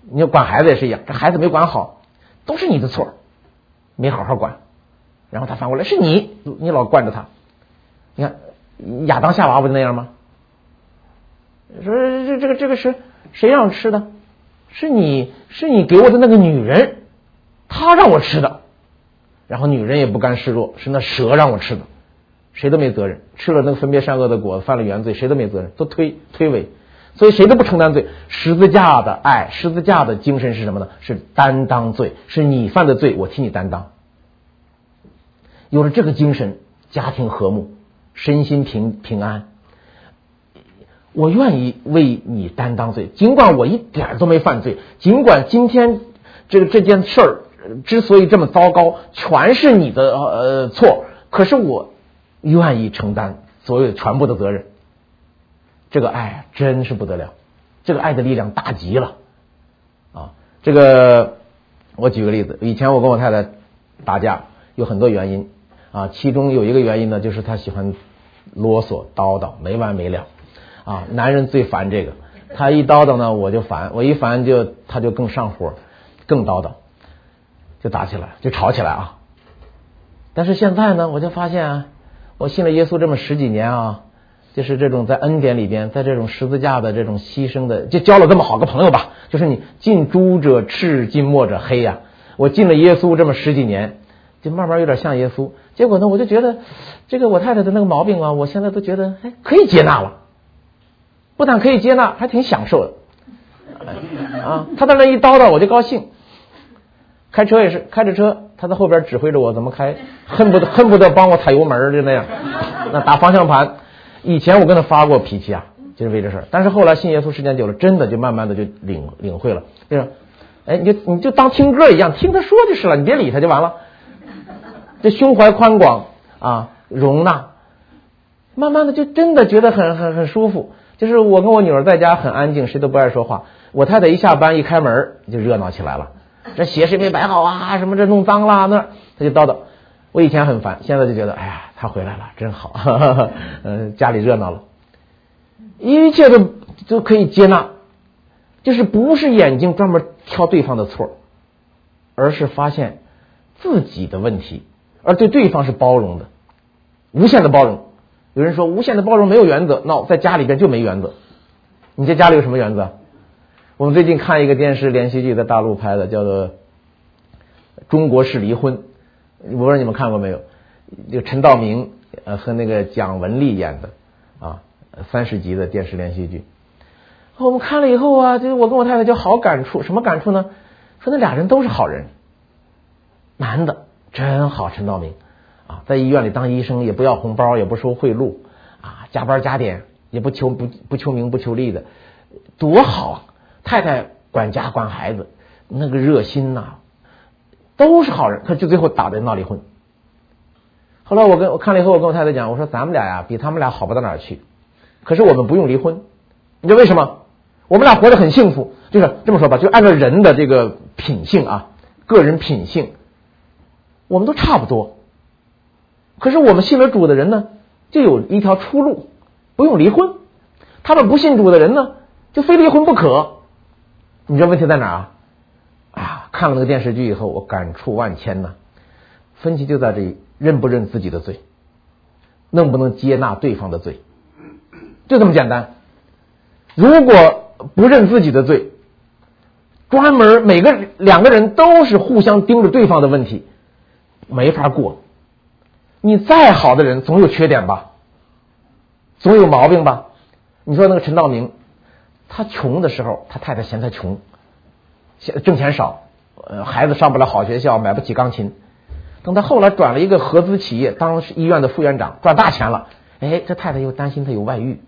你要管孩子也是一样，这孩子没管好，都是你的错，没好好管。然后他反过来是你，你老惯着他。你看亚当夏娃不就那样吗？说这这个这个是谁让我吃的？是你是你给我的那个女人，她让我吃的。然后女人也不甘示弱，是那蛇让我吃的，谁都没责任。吃了那个分别善恶的果，犯了原罪，谁都没责任，都推推诿。所以谁都不承担罪。十字架的爱，十字架的精神是什么呢？是担当罪，是你犯的罪，我替你担当。有了这个精神，家庭和睦，身心平平安。我愿意为你担当罪，尽管我一点都没犯罪，尽管今天这个这件事儿之所以这么糟糕，全是你的呃错，可是我愿意承担所有全部的责任。这个爱真是不得了，这个爱的力量大极了啊！这个我举个例子，以前我跟我太太打架有很多原因啊，其中有一个原因呢，就是她喜欢啰嗦叨叨，没完没了啊。男人最烦这个，他一叨叨呢，我就烦，我一烦就他就更上火，更叨叨，就打起来，就吵起来啊。但是现在呢，我就发现啊，我信了耶稣这么十几年啊。就是这种在恩典里边，在这种十字架的这种牺牲的，就交了这么好个朋友吧。就是你近朱者赤，近墨者黑呀、啊。我进了耶稣这么十几年，就慢慢有点像耶稣。结果呢，我就觉得这个我太太的那个毛病啊，我现在都觉得哎可以接纳了。不但可以接纳，还挺享受的啊。他在那一叨叨，我就高兴。开车也是，开着车，他在后边指挥着我怎么开，恨不得恨不得帮我踩油门，就那样，那打方向盘。以前我跟他发过脾气啊，就是为这事儿。但是后来信耶稣时间久了，真的就慢慢的就领领会了，就是，哎，你就你就当听歌一样，听他说就是了，你别理他就完了。这胸怀宽广啊，容纳，慢慢的就真的觉得很很很舒服。就是我跟我女儿在家很安静，谁都不爱说话。我太太一下班一开门就热闹起来了，这鞋谁没摆好啊，什么这弄脏了那，他就叨叨。我以前很烦，现在就觉得哎呀，他回来了真好，呵呵呵呃，家里热闹了，一切都都可以接纳，就是不是眼睛专门挑对方的错，而是发现自己的问题，而对对方是包容的，无限的包容。有人说无限的包容没有原则，那在家里边就没原则。你在家里有什么原则？我们最近看一个电视连续剧，在大陆拍的，叫做《中国式离婚》。我不知道你们看过没有？就陈道明呃和那个蒋雯丽演的啊，三十集的电视连续剧。我们看了以后啊，就我跟我太太就好感触，什么感触呢？说那俩人都是好人，男的真好，陈道明啊，在医院里当医生也不要红包，也不收贿赂啊，加班加点也不求不不求名不求利的，多好啊！太太管家管孩子，那个热心呐、啊。都是好人，可就最后打的闹离婚。后来我跟我看了以后，我跟我太太讲，我说咱们俩呀比他们俩好不到哪儿去，可是我们不用离婚。你知道为什么？我们俩活得很幸福，就是这么说吧，就按照人的这个品性啊，个人品性，我们都差不多。可是我们信了主的人呢，就有一条出路，不用离婚。他们不信主的人呢，就非离婚不可。你知道问题在哪儿啊？啊，看了那个电视剧以后，我感触万千呐。分歧就在这里，认不认自己的罪，能不能接纳对方的罪，就这么简单。如果不认自己的罪，专门每个两个人都是互相盯着对方的问题，没法过。你再好的人总有缺点吧，总有毛病吧。你说那个陈道明，他穷的时候，他太太嫌他穷，挣钱少，呃，孩子上不了好学校，买不起钢琴。等他后来转了一个合资企业，当医院的副院长，赚大钱了，哎，这太太又担心他有外遇，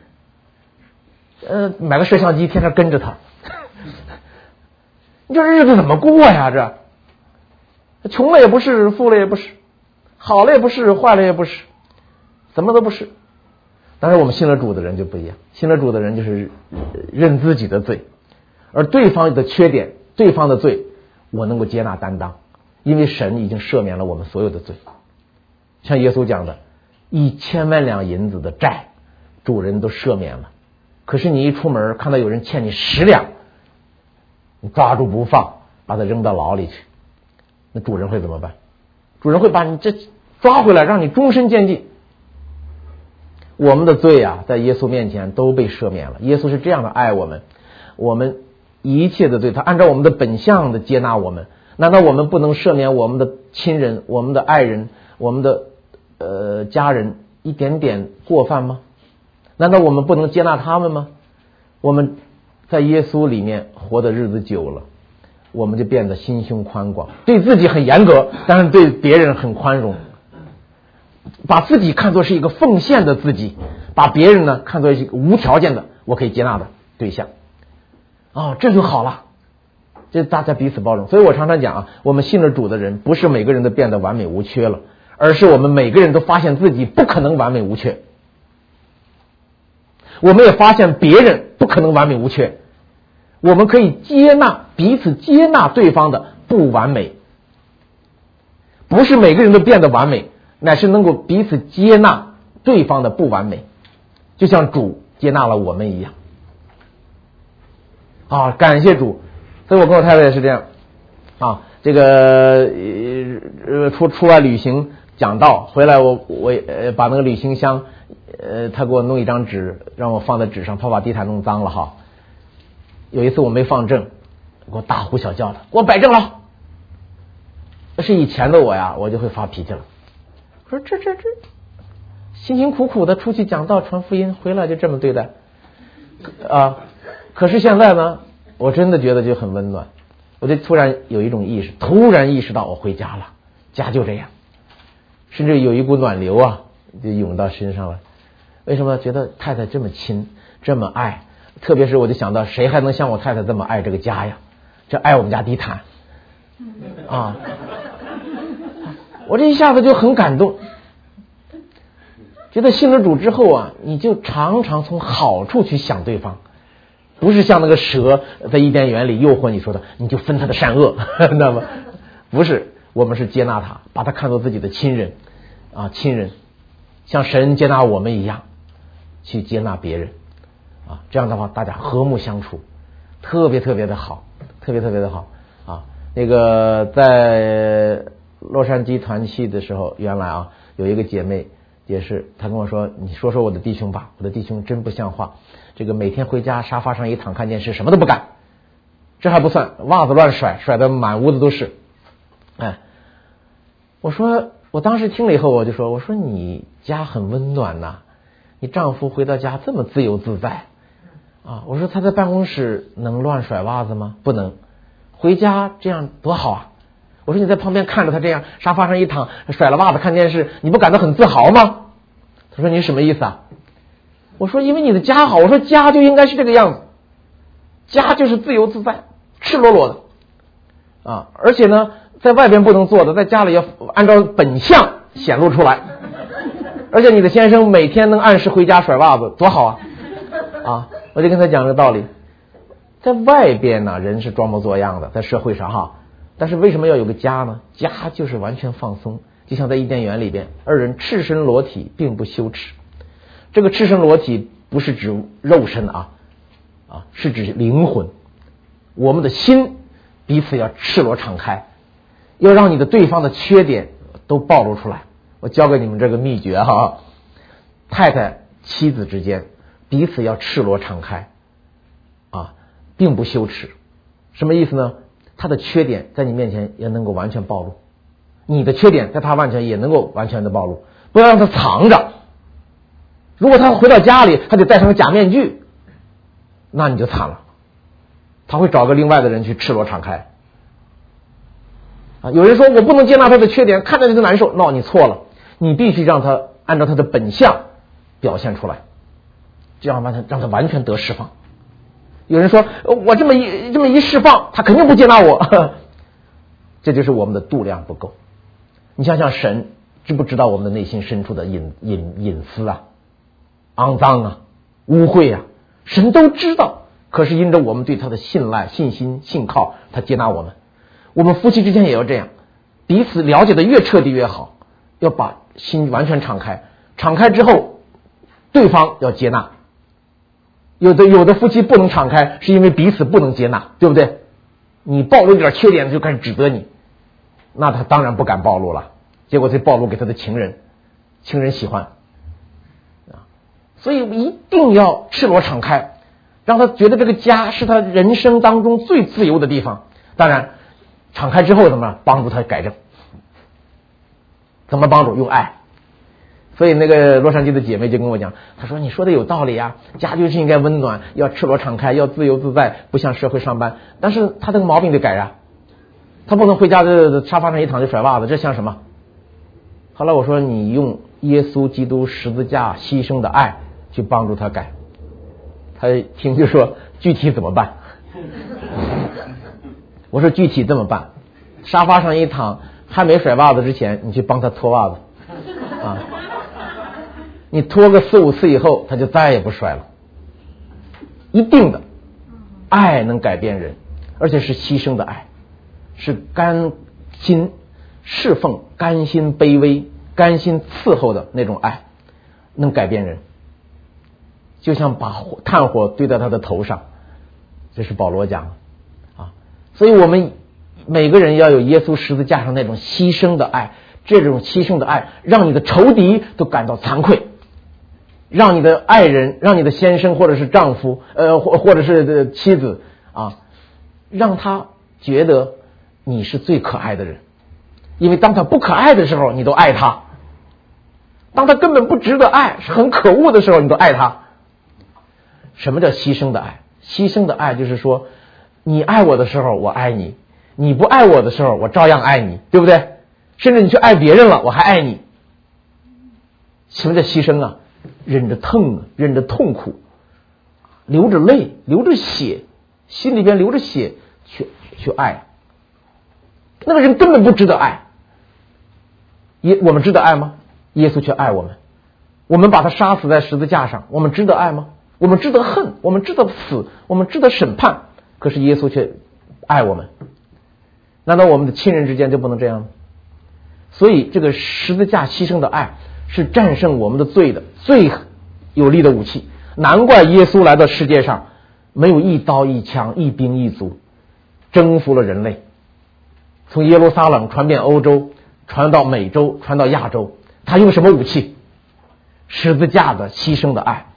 呃，买个摄像机天天跟着他，你这日子怎么过呀？这穷了也不是，富了也不是，好了也不是，坏了也不是，怎么都不是。但是我们信了主的人就不一样，信了主的人就是认自己的罪，而对方的缺点，对方的罪，我能够接纳担当，因为神已经赦免了我们所有的罪。像耶稣讲的，一千万两银子的债，主人都赦免了。可是你一出门看到有人欠你十两， 你抓住不放，把他扔到牢里去，那主人会怎么办？主人会把你这抓回来，让你终身监禁。我们的罪啊，在耶稣面前都被赦免了。耶稣是这样的爱我们，我们一切的罪，他按照我们的本相的接纳我们。难道我们不能赦免我们的亲人、我们的爱人、我们的呃家人一点点过犯吗？难道我们不能接纳他们吗？我们在耶稣里面活的日子久了，我们就变得心胸宽广，对自己很严格，但是对别人很宽容，把自己看作是一个奉献的自己，把别人呢看作是一个无条件的我可以接纳的对象。哦，这就好了，这大家彼此包容。所以我常常讲啊，我们信了主的人，不是每个人都变得完美无缺了，而是我们每个人都发现自己不可能完美无缺，我们也发现别人不可能完美无缺，我们可以接纳彼此接纳对方的不完美。不是每个人都变得完美，乃是能够彼此接纳对方的不完美，就像主接纳了我们一样啊！感谢主。所以我跟我太太也是这样啊，这个呃出出外旅行讲道回来，我我呃把那个旅行箱呃他给我弄一张纸让我放在纸上，怕把地毯弄脏了哈。有一次我没放正，给我大呼小叫的，给我摆正了。那是以前的我呀，我就会发脾气了。说这这这辛辛苦苦的出去讲道传福音，回来就这么对待啊！可是现在呢，我真的觉得就很温暖。我就突然有一种意识，突然意识到我回家了，家就这样，甚至有一股暖流啊，就涌到身上了。为什么？觉得太太这么亲，这么爱，特别是我就想到，谁还能像我太太这么爱这个家呀？这爱我们家地毯啊！我这一下子就很感动，觉得信了主之后啊，你就常常从好处去想对方，不是像那个蛇在伊甸园里诱惑你说的，你就分他的善恶，那么不是，我们是接纳他，把他看作自己的亲人啊，亲人，像神接纳我们一样去接纳别人啊，这样的话大家和睦相处，特别特别的好，特别特别的好啊。那个在洛杉矶团契的时候，原来啊有一个姐妹也是，她跟我说，你说说我的弟兄吧，我的弟兄真不像话，这个每天回家沙发上一躺看电视，什么都不干，这还不算，袜子乱甩，甩得满屋子都是。哎，我说我当时听了以后，我就说，我说你家很温暖呐、啊，你丈夫回到家这么自由自在啊，我说他在办公室能乱甩袜子吗？不能，回家这样多好啊。我说你在旁边看着他这样沙发上一躺甩了袜子看电视，你不感到很自豪吗？他说你什么意思啊？我说因为你的家好，我说家就应该是这个样子，家就是自由自在赤裸裸的啊，而且呢在外边不能做的，在家里要按照本相显露出来，而且你的先生每天能按时回家甩袜子多好啊啊！我就跟他讲这个道理，在外边呢人是装模作样的，在社会上哈，但是为什么要有个家呢？家就是完全放松，就像在伊甸园里边，二人赤身裸体并不羞耻。这个赤身裸体不是指肉身啊啊，是指灵魂。我们的心彼此要赤裸敞开，要让你的对方的缺点都暴露出来。我教给你们这个秘诀哈，太太妻子之间彼此要赤裸敞开啊，并不羞耻。什么意思呢？他的缺点在你面前也能够完全暴露，你的缺点在他面前也能够完全的暴露，不要让他藏着。如果他回到家里他得戴上个假面具，那你就惨了，他会找个另外的人去赤裸敞开啊。有人说我不能接纳他的缺点，看着就难受，那、no, 你错了，你必须让他按照他的本相表现出来，这样完全让他完全得释放。有人说我这么一这么一释放，他肯定不接纳我，呵呵，这就是我们的度量不够。你想想，神知不知道我们的内心深处的隐隐隐私啊、肮脏啊、污秽啊，神都知道。可是因着我们对他的信赖、信心、信靠，他接纳我们。我们夫妻之间也要这样，彼此了解的越彻底越好，要把心完全敞开。敞开之后，对方要接纳。有的有的夫妻不能敞开，是因为彼此不能接纳，对不对？ 你暴露点缺点就开始指责你，那他当然不敢暴露了，结果就暴露给他的情人，情人喜欢啊，所以一定要赤裸敞开，让他觉得这个家是他人生当中最自由的地方。当然敞开之后怎么帮助他改正，怎么帮助？用爱。所以那个洛杉矶的姐妹就跟我讲，她说你说的有道理啊，家就是应该温暖，要赤裸敞开，要自由自在，不像社会上班。但是她这个毛病得改啊，她不能回家的沙发上一躺就甩袜子，这像什么？后来我说你用耶稣基督十字架牺牲的爱去帮助她改。她听就说具体怎么办？我说具体这么办，沙发上一躺还没甩袜子之前，你去帮她脱袜子啊。你脱个四五次以后，他就再也不甩了。一定的，爱能改变人，而且是牺牲的爱，是甘心侍奉、甘心卑微、甘心伺候的那种爱，能改变人。就像把火炭火堆在他的头上，这是保罗讲的啊。所以我们每个人要有耶稣十字架上那种牺牲的爱，这种牺牲的爱让你的仇敌都感到惭愧，让你的爱人，让你的先生或者是丈夫，呃，或或者是妻子啊，让他觉得你是最可爱的人。因为当他不可爱的时候，你都爱他；当他根本不值得爱，是很可恶的时候，你都爱他。什么叫牺牲的爱？牺牲的爱就是说，你爱我的时候，我爱你；你不爱我的时候，我照样爱你，对不对？甚至你去爱别人了，我还爱你。什么叫牺牲啊？忍着疼，忍着痛苦，流着泪，流着血，心里边流着血去去爱。那个人根本不值得爱。耶，我们值得爱吗？耶稣却爱我们。我们把他杀死在十字架上，我们值得爱吗？我们值得恨，我们值得死，我们值得审判。可是耶稣却爱我们。难道我们的亲人之间就不能这样吗？所以这个十字架牺牲的爱是战胜我们的罪的最有力的武器。难怪耶稣来到世界上，没有一刀一枪一兵一卒，征服了人类，从耶路撒冷传遍欧洲，传到美洲，传到亚洲。他用什么武器？十字架的牺牲的爱。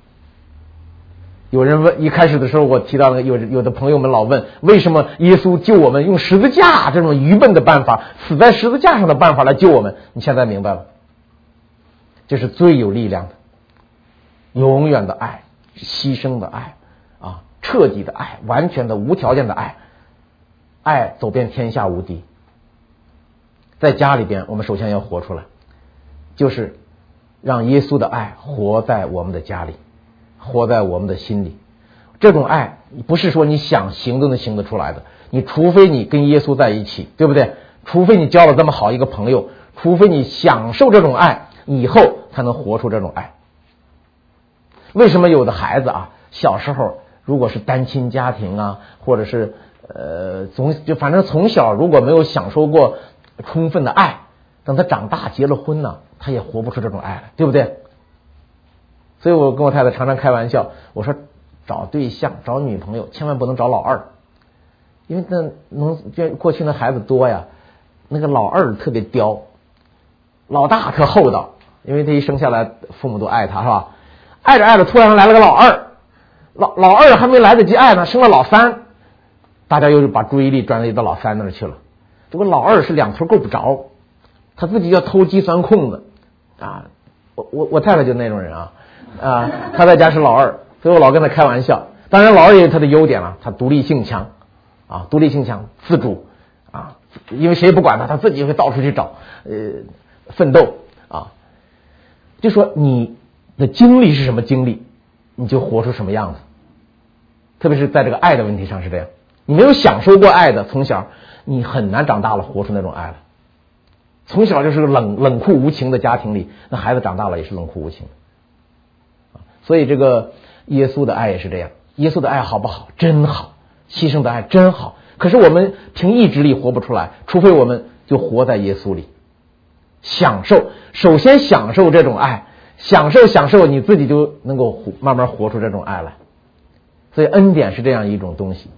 有人问，一开始的时候我提到了，有有的朋友们老问，为什么耶稣救我们用十字架这种愚笨的办法，死在十字架上的办法来救我们？你现在明白了，这是最有力量的，永远的爱，牺牲的爱啊，彻底的爱，完全的无条件的爱，爱走遍天下无敌。在家里边，我们首先要活出来，就是让耶稣的爱活在我们的家里，活在我们的心里。这种爱不是说你想行都能行得出来的，你除非你跟耶稣在一起，对不对？除非你交了这么好一个朋友，除非你享受这种爱，以后才能活出这种爱。为什么有的孩子啊，小时候如果是单亲家庭啊，或者是呃从就反正从小如果没有享受过充分的爱，等他长大结了婚呢，他也活不出这种爱来，对不对？所以我跟我太太常常开玩笑，我说找对象找女朋友千万不能找老二，因为那农过去那孩子多呀，那个老二特别刁，老大特厚道，因为他一生下来父母都爱他，是吧？爱着爱着突然来了个老二，老老二还没来得及爱呢，生了老三，大家又把注意力转移到老三那儿去了。这个老二是两头够不着，他自己要偷鸡钻空子啊！我我我太太就那种人啊啊！他在家是老二，所以我老跟他开玩笑。当然，老二也有他的优点了，他独立性强啊，独立性强，自主啊，因为谁也不管他，他自己会到处去找呃奋斗啊。就说你的经历是什么经历，你就活出什么样子。特别是在这个爱的问题上是这样，你没有享受过爱的，从小你很难长大了活出那种爱来。从小就是个冷冷酷无情的家庭里，那孩子长大了也是冷酷无情的。所以这个耶稣的爱也是这样，耶稣的爱好不好？真好，牺牲的爱真好。可是我们凭意志力活不出来，除非我们就活在耶稣里，享受，首先享受这种爱，享受享受，你自己就能够慢慢活出这种爱来。所以恩典是这样一种东西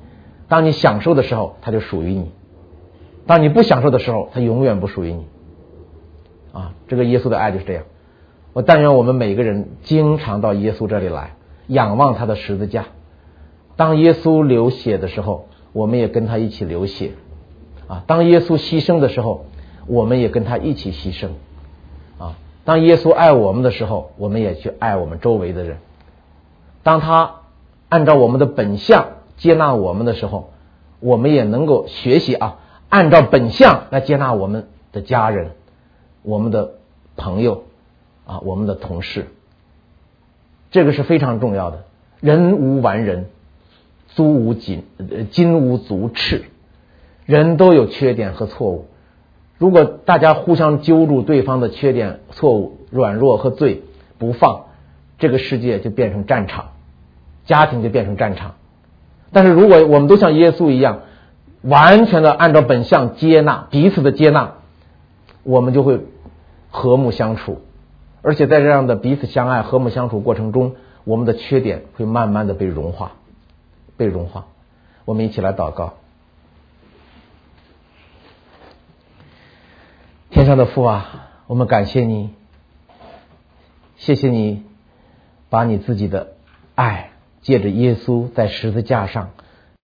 当你享受的时候，它就属于你；当你不享受的时候，它永远不属于你。啊，这个耶稣的爱就是这样。我但愿我们每个人经常到耶稣这里来，仰望他的十字架。当耶稣流血的时候，我们也跟他一起流血。啊，当耶稣牺牲的时候，我们也跟他一起牺牲。啊，当耶稣爱我们的时候，我们也去爱我们周围的人。当他按照我们的本相接纳我们的时候，我们也能够学习啊，按照本相来接纳我们的家人、我们的朋友啊，我们的同事。这个是非常重要的。人无完人，足无仅金无足赤，人都有缺点和错误。如果大家互相揪住对方的缺点、错误、软弱和罪不放，这个世界就变成战场，家庭就变成战场。但是如果我们都像耶稣一样，完全的按照本相接纳，彼此的接纳，我们就会和睦相处。而且在这样的彼此相爱、和睦相处过程中，我们的缺点会慢慢的被融化，被融化。我们一起来祷告。天上的父啊，我们感谢你，谢谢你把你自己的爱借着耶稣在十字架上